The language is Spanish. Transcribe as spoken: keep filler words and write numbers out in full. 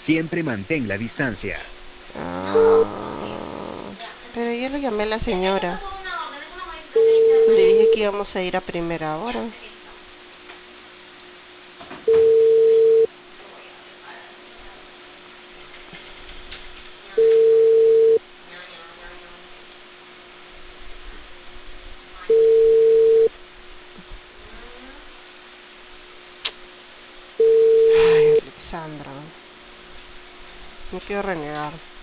Siempre mantén la distancia. Ah, pero yo le llamé a la señora. Le dije que íbamos a ir a primera hora. Ay, Alexandra. No quiero renegar.